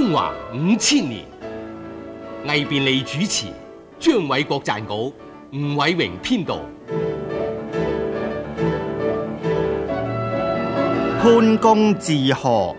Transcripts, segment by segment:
中華5000年，魏便利主持，張偉國撰稿，吳偉榮編導。 潘公治河。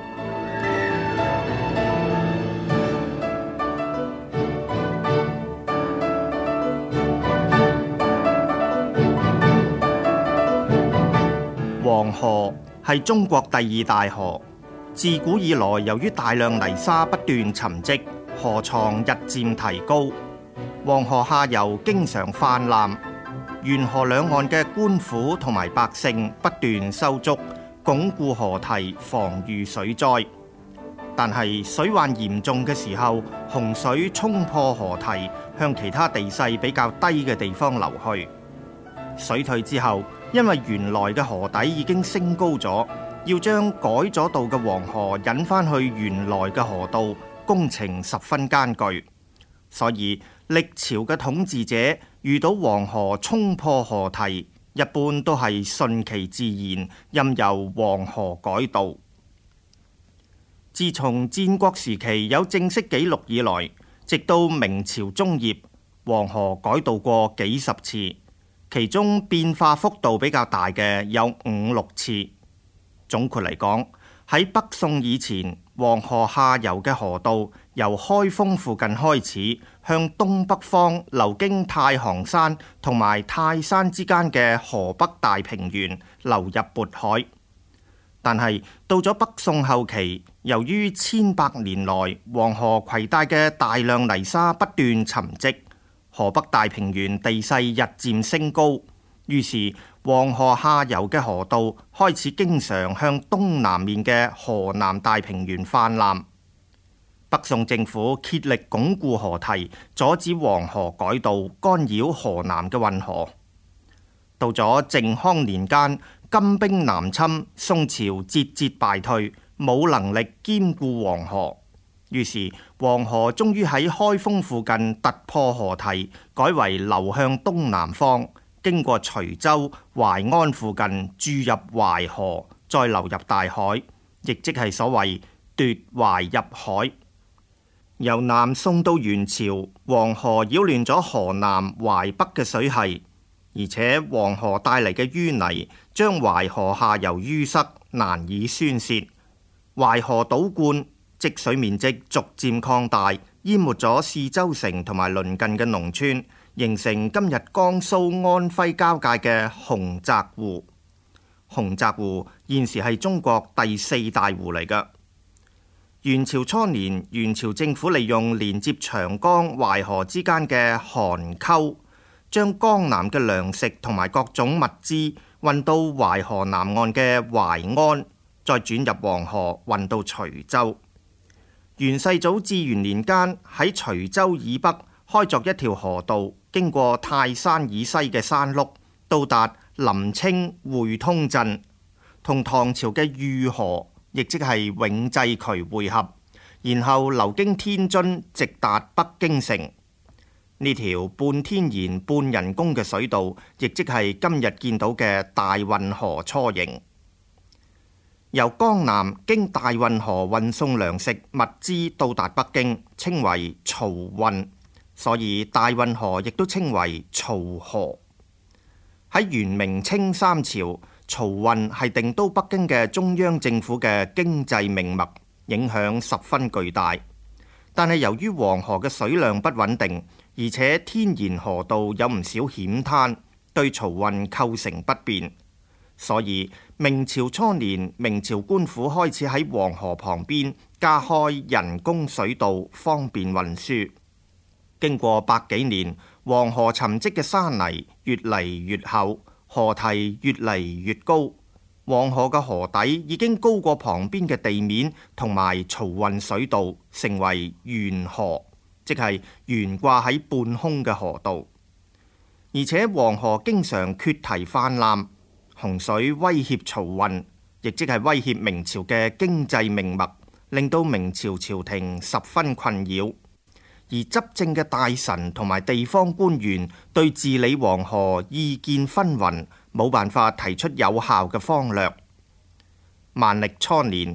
黃河係中國第2大河，自古以來由於大量泥沙不斷沉積，河床日漸提高，黃河下游經常泛濫，沿河兩岸嘅官府同埋百姓不斷修築鞏固河堤，防禦水災。但係水患嚴重嘅時候，洪水衝破河堤，向其他地勢比較低嘅地方流去。水退之後，因為原來嘅河底已經升高咗，要將改咗道嘅黃河引返去原來嘅河道，工程十分艱巨。所以歷朝嘅統治者遇到黃河衝破河堤，一般都係順其自然，任由黃河改道。自從戰國時期有正式記錄以來，直到明朝中葉，黃河改道過幾十次，其中變化幅度比較大嘅有5、6次。總括嚟講，喺北宋以前，黃河下游嘅河道由開封附近開始，向東北方流經太行山同埋泰山之間嘅河北大平原流入渤海。但係到咗北宋後期，由於千百年來黃河攜帶嘅大量泥沙不斷沉積，河北大平原地勢日漸升高，於是黃河下游嘅河道開始經常向東南面嘅河南大平原泛濫。北宋政府竭力鞏固河堤，阻止黃河改道，干擾河南嘅運河。到咗靖康年間，金兵南侵，宋朝節節敗退，冇能力兼顧黃河，於是黃河終於喺開封附近突破河堤，改為流向東南方，經過徐州、淮安附近注入淮河，再流入大海，亦即係所謂奪淮入海。由南宋到元朝，黃河擾亂咗河南淮北嘅水系，而且黃河帶嚟嘅淤泥將淮河下游淤塞，難以宣泄。淮河倒灌，積水面積逐漸擴大，淹沒咗泗州城同埋鄰近嘅農村，形成今日江蘇安徽交界嘅洪澤湖。洪澤湖現時係中國第4大湖嚟㗎。元朝初年，元朝政府利用連接長江、淮河之間嘅邗溝，將江南嘅糧食同埋各種物資運到淮河南岸嘅淮安，再轉入黃河運到徐州。元世祖至元年間，喺徐州以北開鑿一條河道，經過泰山以西嘅山麓，到達臨清會通鎮，同唐朝嘅御河，亦即係永濟渠匯合，然後流經天津，直達北京城。呢條半天然半人工嘅水道，亦即係今日見到嘅大運河雛形。由江南經大運河運送糧食物資到達北京，稱為漕運，所以大運河亦都稱為漕河。喺元明清三朝，漕運係定都北京嘅中央政府嘅經濟命脈，影響十分巨大。但係由於黃河嘅水量不穩定，而且天然河道有唔少險灘，對漕運構成不便，所以明朝初年，明朝官府開始喺黃河旁邊加開人工水道，方便運輸。經過百幾年，黃河沉積嘅沙泥越嚟越厚，河堤越嚟越高，黃河嘅河底已經高過旁邊嘅地面同埋漕運水道，成為懸河，即係懸掛喺半空嘅河道。而且黃河經常決堤泛濫，洪水威脅漕運，亦即係威脅明朝嘅經濟命脈，令到明朝朝廷十分困擾。而執政嘅大臣同埋地方官員對治理黃河意見紛紜，冇辦法提出有效嘅方略。萬曆初年，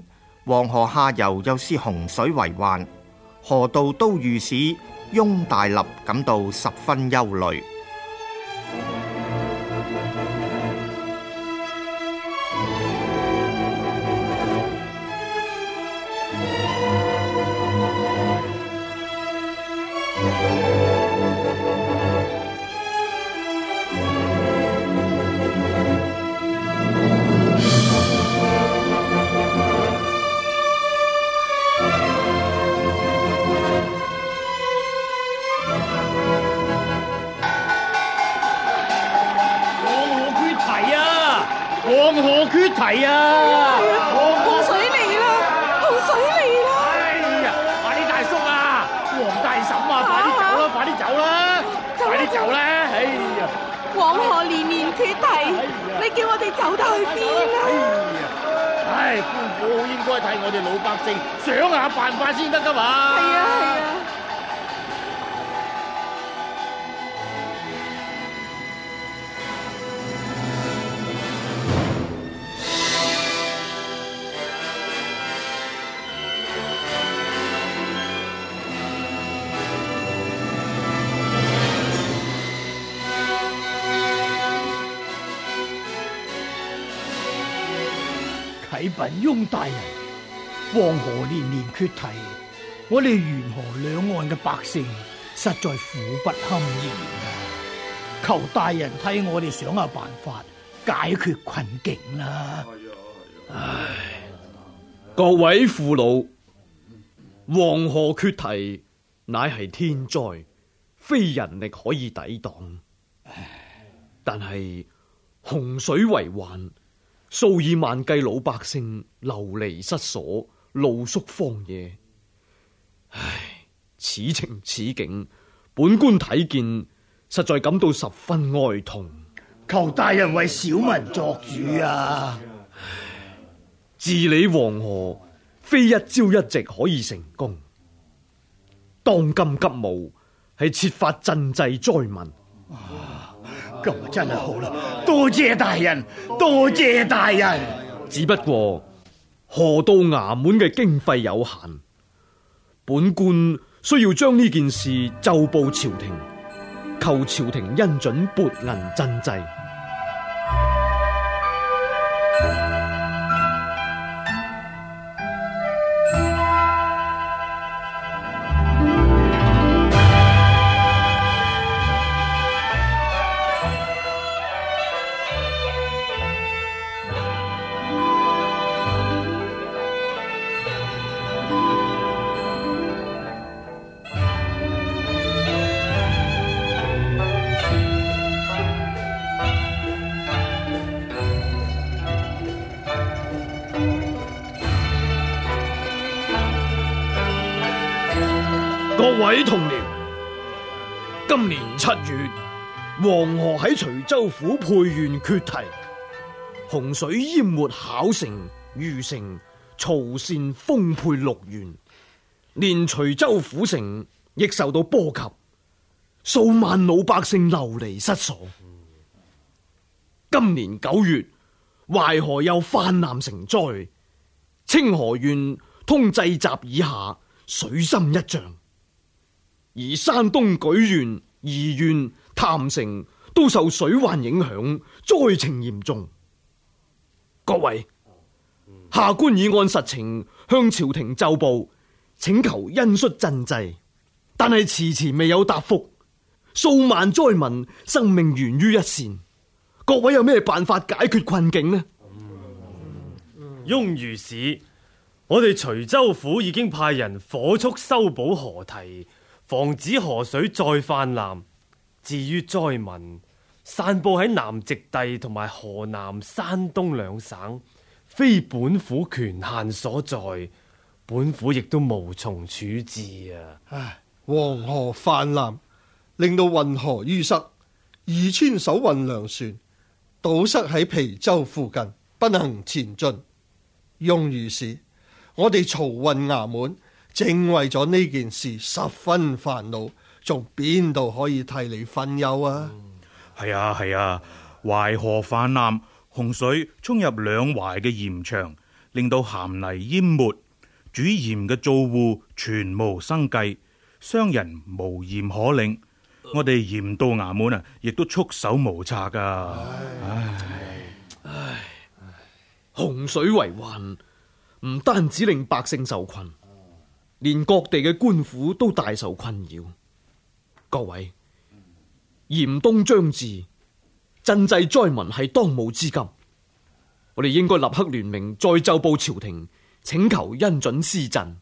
黃河下游又是洪水為患，河道都御史翁大立感到十分憂慮。 黃河決堤啊！ 洪水嚟啦！洪水嚟啦！ 哎呀，快啲大叔啊，黃大嬸啊，快啲走啦，快啲走啦，快啲走啦！哎呀， 黃河連綿決堤，你叫我哋走得去邊啊？ 唉，官府應該替我哋老百姓想下辦法先得噶嘛。 係啊係啊。 啟稟翁大人，黃河連綿決堤，我哋沿河兩岸嘅百姓實在苦不堪言啊！求大人替我哋想下辦法解決困境啦！唉， 各位父老，黃河決堤乃係天災，非人力可以抵擋。但係洪水為患，數以萬計老百姓流離失所，露宿荒野。唉，此情此景，本官睇見，實在感到十分哀痛。 求大人為小民作主啊！ 治理黃河，非一朝一夕可以成功。當今急務係設法賑濟災民。 咁啊真係好啦，多謝大人，多謝大人。 只不過河道衙門嘅經費有限，本官需要將呢件事奏報朝廷，求朝廷恩准撥銀賑濟。各位同僚，今年7月，黃河喺徐州府沛縣決堤，洪水淹沒考城、虞城、曹縣、豐沛6縣，連徐州府城亦受到波及，數萬老百姓流離失所。今年9月，淮河又泛濫成災，清河縣通濟集以下水深1丈。而山東莒縣、宜縣、譚城都受水患影響，災情嚴重。各位，下官已按實情向朝廷奏報，請求恩恤賑濟，但係遲遲未有答覆，數萬災民生命懸於一線。各位有咩辦法解決困境呢？ 翁御史，我哋徐州府已經派人火速修補河堤，防止河水再氾濫。至於災民，散佈喺南直隸同埋河南、山東兩省，非本府權限所在，本府亦都無從處置啊！ 唉，黃河泛濫，令到運河淤塞，2村守運糧船堵塞喺皮州附近，不能前進。翁御史，我哋漕運衙門正為咗呢件事十分煩惱，仲邊度可以替你分憂啊？ 係啊，淮河泛濫，洪水衝入兩淮嘅鹽場，令到鹹泥淹沒， 主鹽嘅租戶全無生計，商人無鹽可領，我哋鹽道衙門啊，亦都束手無策噶。 洪水為患，唔單止令百姓受困，連各地嘅官府都大受困擾。各位，嚴冬將至，賑濟災民係當務之急。我哋應該立刻聯名再奏報朝廷，請求恩准施賑。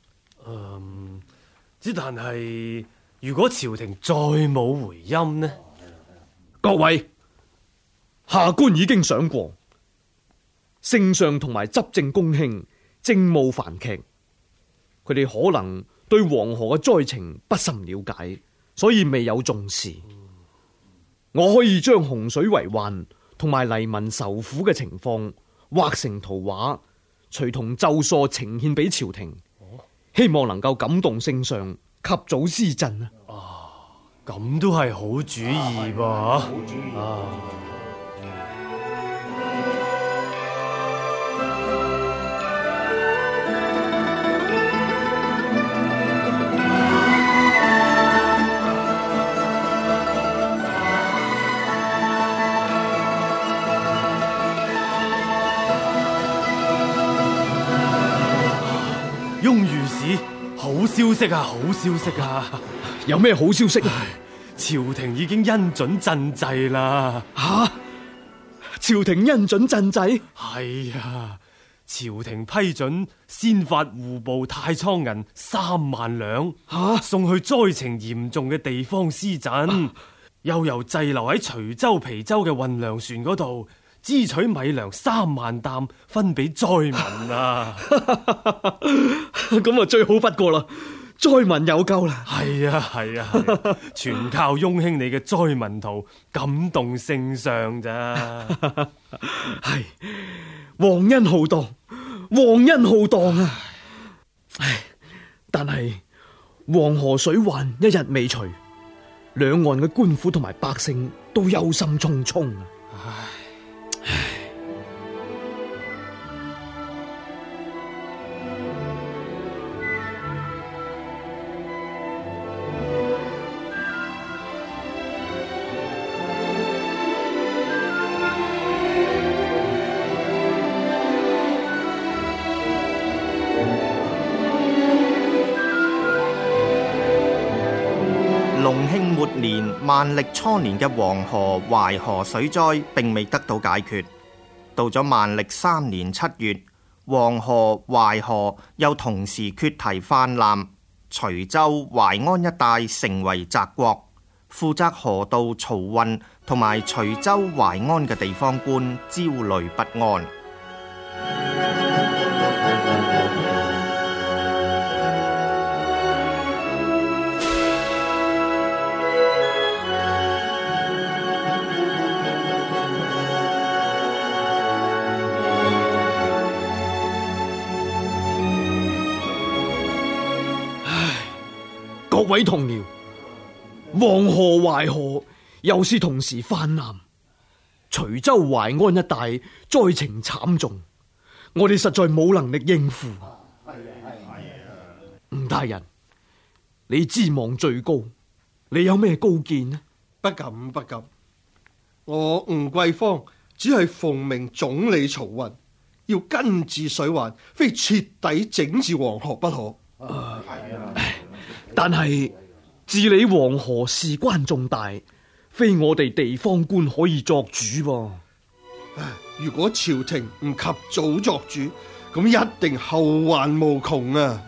但係如果朝廷再冇回音呢？ 各位，下官已經想過，聖上同埋執政公卿政務繁劇，佢哋可能對黃河嘅災情不甚了解，所以未有重視。我可以將洪水為患同埋黎民受苦嘅情況畫成圖畫，隨同奏疏呈獻俾朝廷，希望能夠感動聖上及早施賑啊！ 咁都係好主意噃。翁御史，好消息啊！好消息啊！ 有咩好消息啊？ 朝廷已經恩准賑濟啦！ 吓！朝廷恩准賑濟？ 係啊！朝廷批准先發戶部太倉銀3萬兩，送去災情嚴重嘅地方施賑，又由滯留喺徐州、皮州嘅運糧船嗰度支取米糧3萬擔，分俾災民啊！ 咁啊，最好不過啦，災民有救啦！ 係啊，全靠翁兄你嘅災民圖感動聖上咋？ 係皇恩浩蕩，皇恩浩蕩啊！唉，但係黃河水患一日未除，兩岸嘅官府同埋百姓都憂心忡忡啊！ 隆慶末年萬曆初年嘅黃河、淮河水災並未得到解決，到咗萬曆3年7月，黃河、淮河又同時決堤泛濫，徐州、淮安一帶成為澤國，負責河道漕運同埋徐州、淮安嘅地方官焦慮不安。 各位同僚，黃河、淮河又是同時泛濫，徐州、淮安一帶災情慘重，我哋實在冇能力應付。吳大人，你知望最高，你有咩高見呢？ 不敢。我吳桂芳只係奉命總理漕運，要根治水患，非徹底整治黃河不可。 但係治理黃河事關重大，非我哋地方官可以作主噃。 如果朝廷唔及早作主，咁一定後患無窮啊！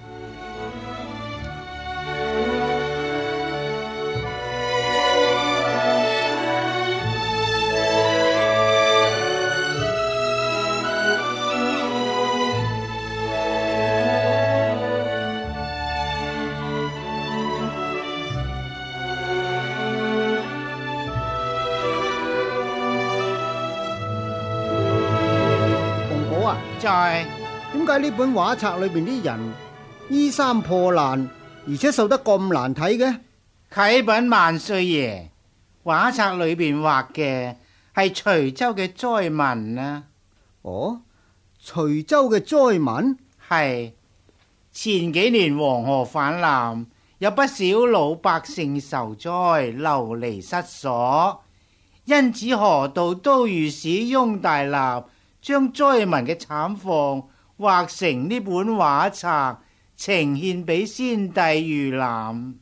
在點解呢本畫冊裏邊啲人衣衫破爛，而且瘦得咁難睇嘅？ 啟稟萬歲爺，畫冊裏邊畫嘅係徐州嘅災民啊！ 哦，徐州嘅災民係前幾年黃河泛濫，有不少老百姓受災，流離失所，因此河道都御史翁大立將災民嘅慘況畫成呢本畫冊，呈獻俾先帝預覽。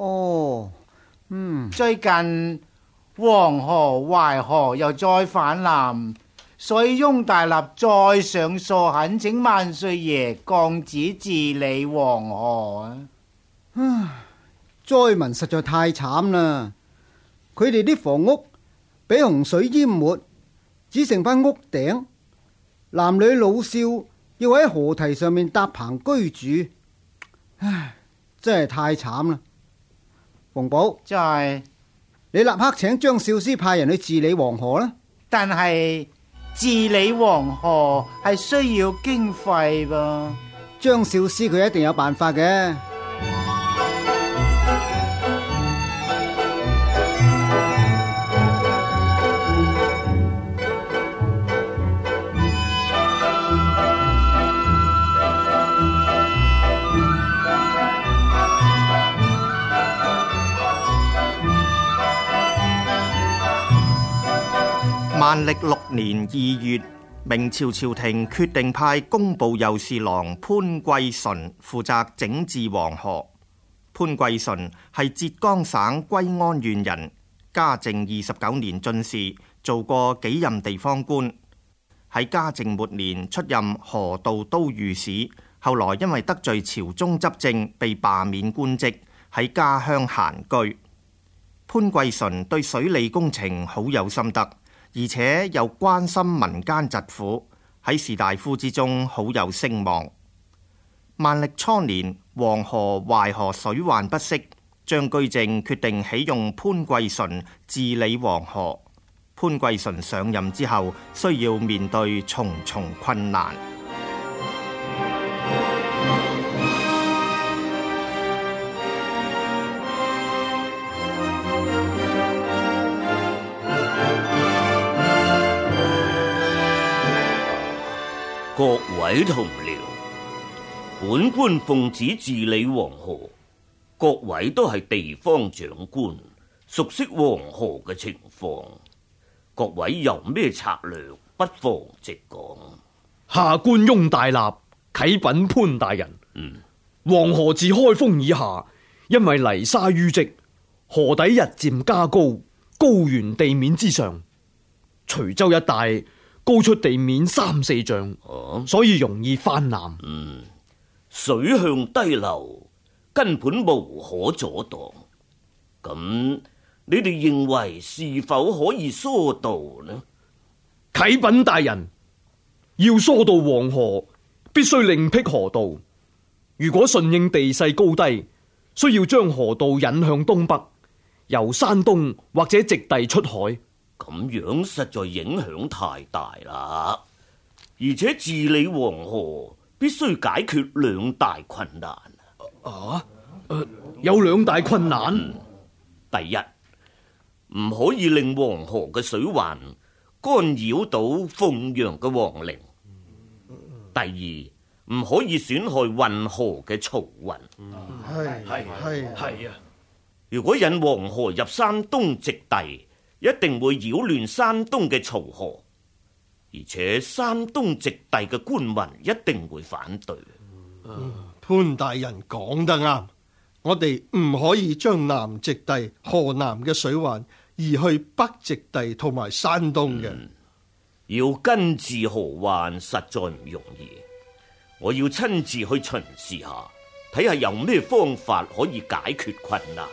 最近黃河、淮河又再泛濫，所以翁大立再上訴懇請萬歲爺降旨治理黃河啊！ 災民實在太慘啦，佢哋啲房屋俾洪水淹沒，只剩翻屋頂，男女老少要喺河堤上面搭棚居住，唉，真係太慘啦！馮寶， 就係你立刻請張少師派人去治理黃河啦。 但係治理黃河係需要經費噃。 張少師佢一定有辦法嘅。 萬曆6年2月，明朝朝廷決定派工部右侍郎潘貴純負責整治黃河。潘貴純係浙江省歸安縣人，嘉靖29年進士，做過幾任地方官。喺嘉靖末年出任河道都御史，後來因為得罪朝中執政，被罷免官職，喺家鄉閒居。潘貴純對水利工程好有心得，而且又關心民間疾苦，喺士大夫之中好有聲望。萬曆初年，黃河、淮河水患不息，張居正決定起用潘貴純治理黃河。潘貴純上任之後，需要面對重重困難。 各位同僚，本官奉旨治理黃河，各位都係地方長官，熟悉黃河嘅情況，各位有咩策略，不妨直講。 下官翁大立啟稟潘大人，黃河自開封以下，因為泥沙淤積，河底日漸加高，高懸地面之上，徐州一帶高出地面3-4丈，所以容易泛濫。 水向低流，根本無可阻擋。咁你哋認為是否可以疏導呢？ 啟稟大人，要疏導黃河，必須另闢河道。如果順應地勢高低，需要將河道引向東北，由山東或者直隸出海。 咁樣實在影響太大啦，而且治理黃河必須解決2大困難。 有2大困難。 第一，唔可以令黃河嘅水患干擾到鳳陽嘅皇陵。第二，唔可以損害運河嘅漕運。 係啊！ 如果引黃河入山東直隸，一定會擾亂山東嘅漕河，而且山東直隸嘅官民一定會反對。 潘大人講得啱，我哋唔可以將南直隸、河南嘅水患移去北直隸同埋山東嘅。 要根治河患實在唔容易，我要親自去巡視下，睇下有咩方法可以解決困難。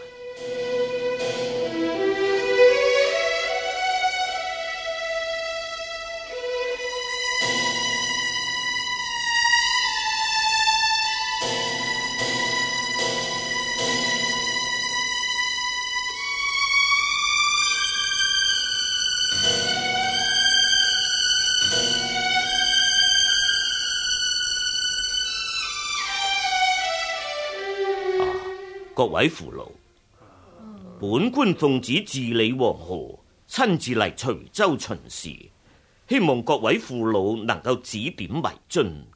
各位父老，本官奉旨治理黃河，親自嚟徐州巡視，希望各位父老能夠指點迷津，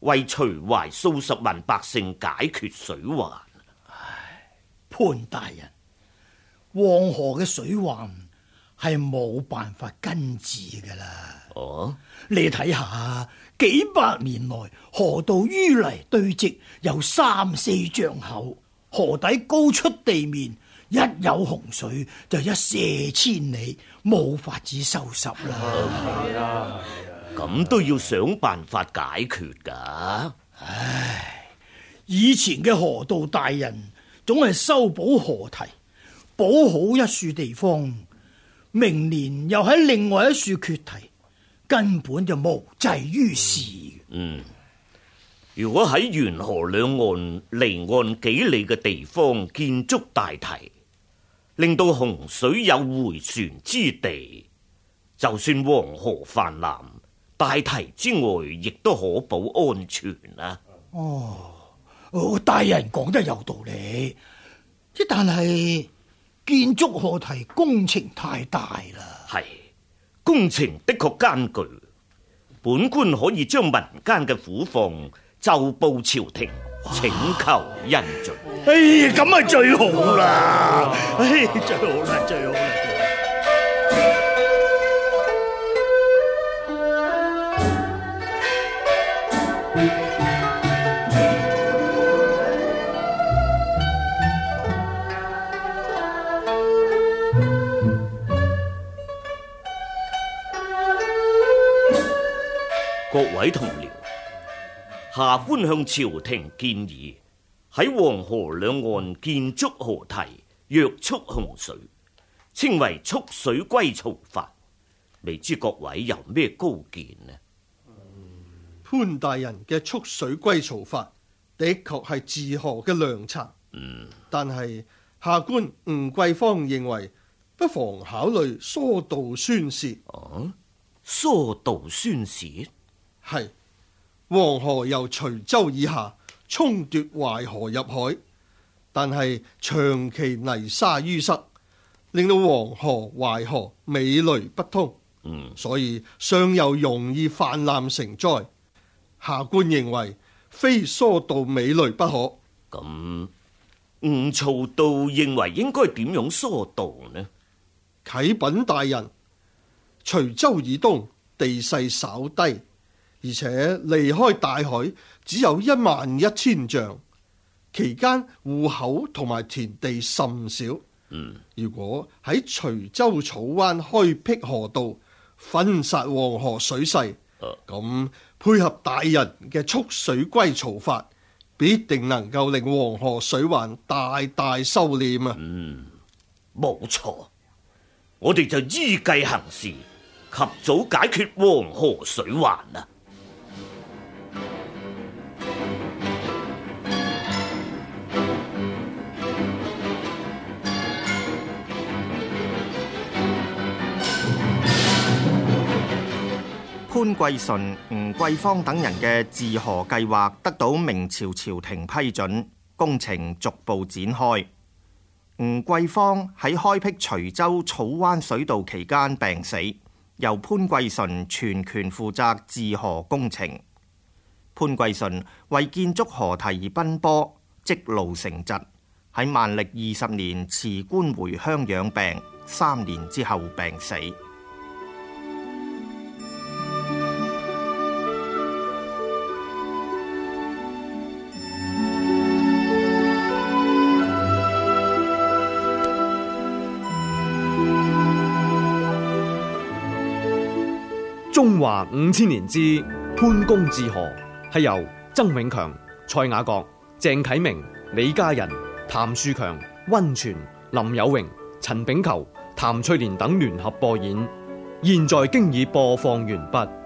為徐淮數十萬百姓解決水患。 潘大人，黃河嘅水患係冇辦法根治噶啦。 哦， 你睇下，幾百年來河道淤泥堆積有3-4丈厚，河底高出地面，一有洪水就一瀉千里，冇法子收拾啦。 咁都要想辦法解決噶。 唉，以前嘅河道大人總係修補河堤，補好一處地方，明年又喺另外一處決堤，根本就無濟於事。 如果喺沿河兩岸離岸幾里嘅地方建築大堤，令到洪水有回旋之地，就算黃河泛濫，大堤之外亦都可保安全啊。 大人講得有道理，但係建築河堤工程太大啦。 係，工程的確艱巨，本官可以將民間嘅苦況奏報朝廷，請求恩准。 咁啊最好啦，最好啦，最好啦。 各位同僚，下官向朝廷建議喺黃河兩岸建築河堤，約束洪水，稱為蓄水歸曹法。未知各位有咩高見呢？ 潘大人嘅蓄水歸曹法的確係治河嘅良策，但係下官吳桂芳認為不妨考慮疏導宣泄。 疏導宣泄？ 係，黃河由徐州以下沖奪淮河入海，但係長期泥沙淤塞，令到黃河、淮河尾雷不通，所以上游容易泛濫成災。下官認為非疏導尾雷不可。 咁吳曹道認為應該點樣疏導呢？ 啟稟大人，徐州以東地勢稍低，而且離開大海只有11000丈，期間戶口同埋田地甚少。如果喺徐州草灣開闢河道，分散黃河水勢，咁配合大人嘅蓄水歸曹法，必定能夠令黃河水患大大收斂啊！ 冇錯，我哋就依計行事，及早解決黃河水患啊！ 潘貴純、吳桂芳等人嘅治河計劃得到明朝朝廷批准，工程逐步展開。吳桂芳喺開闢徐州草灣水道期間病死，由潘貴純全權負責治河工程。潘貴純為建築河堤而奔波，積勞成疾，喺萬曆20年辭官回鄉養病，3年之後病死。 中華5000年之潘公治河，係由曾永強、蔡雅閣、鄭啟明、李家仁、譚樹強、溫泉、林有榮、陳炳求、譚翠蓮等聯合播演，現在經已播放完畢。